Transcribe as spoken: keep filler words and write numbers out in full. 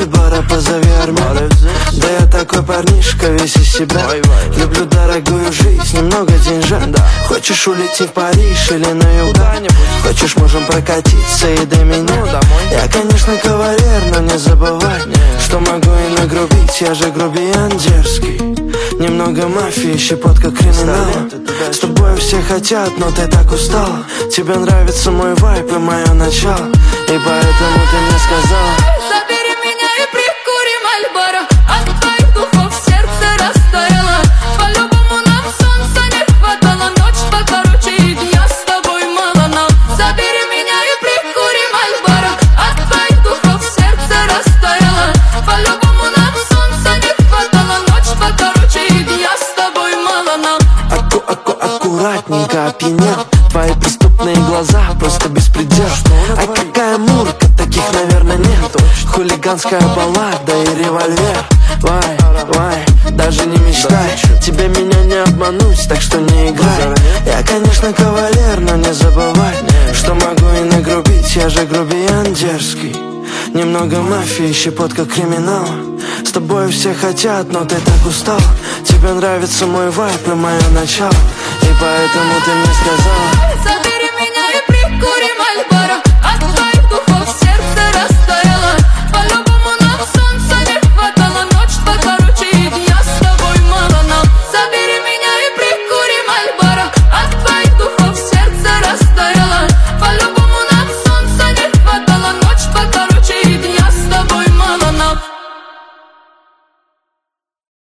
Мальборо, позови армян. Да я такой парнишка, весь из себя. Люблю дорогую жизнь, немного деньжат. Хочешь улететь в Париж или на юга? Хочешь, можем прокатиться и до меня. Я, конечно, кавалер, но не забывай, что могу и нагрубить, я же грубиян дерзкий. Немного мафии, щепотка криминала. С тобой все хотят, но ты так устала. Тебе нравится мой вайб и мое начало, и поэтому ты мне сказала: забери меня и прикури Мальборо. От твоих духов сердце растаяло. По-любому нам солнца не хватало. Ночь покороче и дня с тобой мало нам. Забери меня и прикури Мальборо. От твоих духов сердце растаяло. По-любому нам солнца не хватало. Ночь покороче и дня с тобой мало нам. Аку-аку, аккуратненько опьянел. Твои преступные глаза, просто беспредел. Ай, какая мурка, таких, наверное, нету. Хулиганская баллада и револьвер. Вай, вай, даже не мечтай. Тебе меня не обмануть, так что не играй. Я, конечно, кавалер, но не забывай, что могу и нагрубить, я же грубиян дерзкий. Немного мафии, щепотка криминала. С тобой все хотят, но ты так устал. Тебе нравится мой вайб и мое начало, и поэтому ты мне сказала: забери меня и прикури Мальборо. От